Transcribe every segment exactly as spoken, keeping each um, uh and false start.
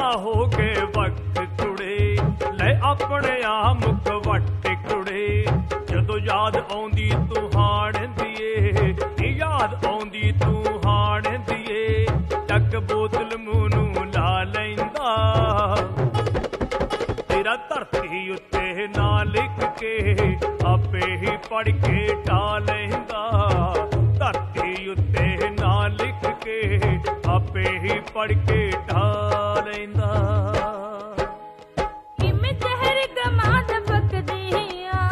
हो गए वक्त कुड़े ले अपने आ मुख वट कुड़े जदों याद आउंदी तू हाण दिए याद आउंदी तू हाण दिए टक बोतल मूंह नूं ला लैंदा तेरा धरती उत्ते ना लिख के आपे ही पढ़ के टा लैंदा धरती उत्ते ना लिख के आपे ही पढ़ के टा लैंदा किमें जहर गमा दबकदियां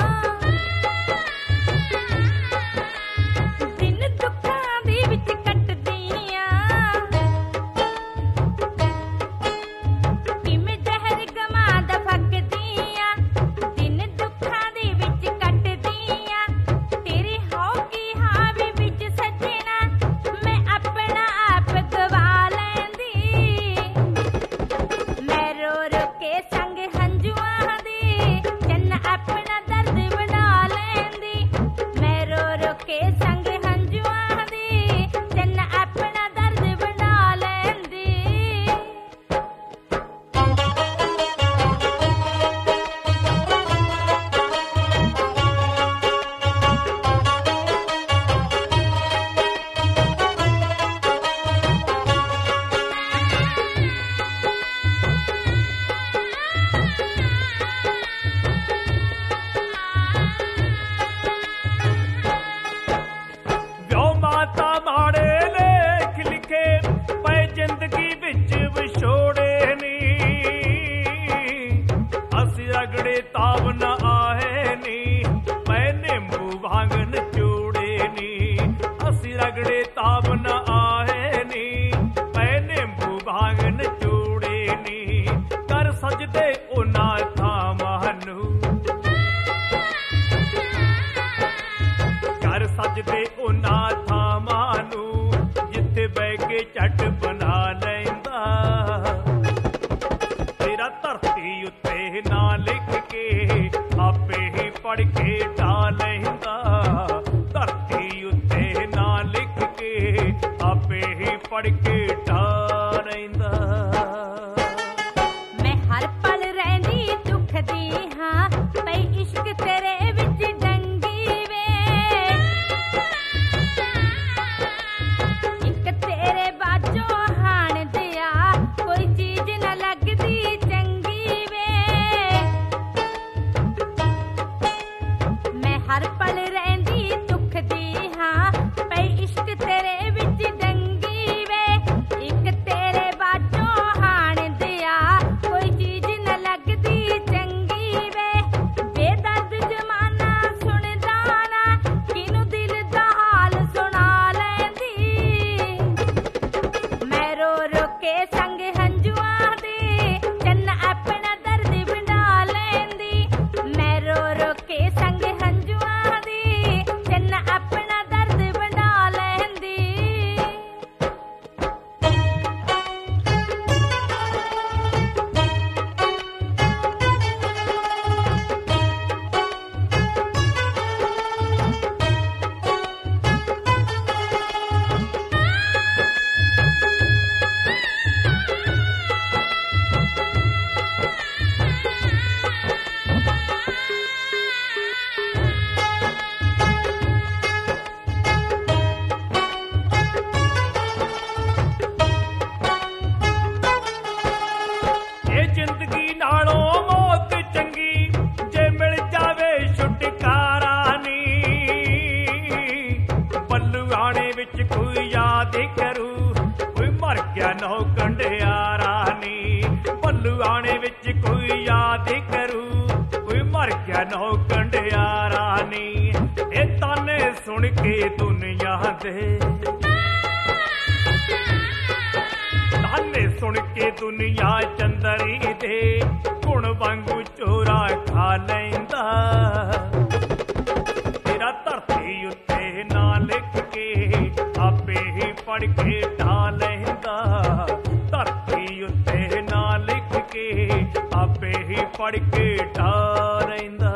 दिन दुखां दे विच कटदियां किमें जहर गमा दबकदियां दिन दुखां दे विच कटदियां तेरी होगी हावी विच सजना मैं अपना आप गवा लैंदी मैं रो रो के संग हंजुआं दे चन्न अपना दर्द बना लैंदी मैं रो रो के संग हंजुआं दे चन्न अपना दर्द बना लैंदी ਵਿਓ ਮਾਤਾ ਮਾੜੇ ਲੇਖ ਲਿਖੇ ਪਏ ਜ਼ਿੰਦਗੀ ਵਿੱਚ ਵਿਛੋੜੇ ਨੀ ਅਸੀਂ ਰਗੜੇ ਤਾਬ ਨਾ ਆਏ ਨੀ ਪਏ ਨਿੰਬੂ ਵਾਂਗ ਨਚੋੜੇ ਨੀ ਅਸੀਂ ਰਗੜੇ ਤਾਬ ਨਾ ਆਏ ਨੀ ਪਏ ਨਿੰਬੂ ਵਾਂਗ ਨਚੋੜੇ ਨੀ ਕਰ ਸਜਦੇ ਉਹਨਾਂ ਥਾਵਾਂ ਨੂੰ कर सजदे उन्हां थावां नूं जिथे बह के झट बना लैंदा तेरा धरती उत्ते ना लिख के आपे ही पढ़ के ढा लैंदा धरती उत्ते ना लिख के आपे ही पढ़ के ढा लैंदा मैं हर पल रहिंदी दुख दी हां पई इश्क तेरे विच डंगी वे इक तेरे बाजो हाण दिया कोई चीज न लगदी चंगी वे मैं हर पल रहिंदी दुख दी हां पई इश्क तेरे विच डंगी वे इक तेरे बाजो हाण दिया कोई चीज न लगदी चंगी वे बेदर्द जमाना सुनदा ना किनू दिल दा हाल सुना लैंदी मैं रो रो के संग हंजुआं दे चन्न अपना दर्द बना लैंदी मैं रो रो के संग हंजुआं दे चन्न अपना दर्द बना लैंदी ਇਹ ਜ਼ਿੰਦਗੀ ਨਾਲੋਂ ਮੌਤ ਚੰਗੀ ਜੇ ਮਿਲ ਜਾਵੇ ਛੁਟਕਾਰਾ ਨੀ ਬੱਲੂਆਣੇ ਵਿੱਚ ਕੋਈ ਯਾਦ ਕਰੂ ਕੋਈ ਮਰ ਗਿਆ ਨੌ ਕੰਡਿਆਰਾ ਨੀ ਬੱਲੂਆਣੇ ਵਿੱਚ ਕੋਈ ਯਾਦ ਕਰੂ ਕੋਈ ਮਰ ਗਿਆ ਨੌ ਕੰਡਿਆਰਾ ਨੀ ਇਹ ਤਾਨੇ ਸੁਣ ਕੇ ਦੁਨੀਆ ਦੇ ताने सुन के दुनिया चंदरी दे गुण वांगू चोरा खा लैंदा तेरा धरती उत्ते ना लिख के आपे ही पढ़ के ढा लैंदा धरती उत्ते ना लिख के आपे ही पढ़ के ढा लैंदा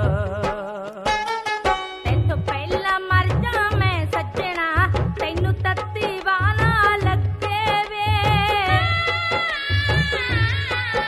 तैथों पहला मर जा मैं सजना तैनू तत्ती वाला लगे वे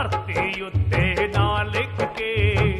ਧਰਤੀ ਉੱਤੇ ਨਾਂ ਲਿਖ ਕੇ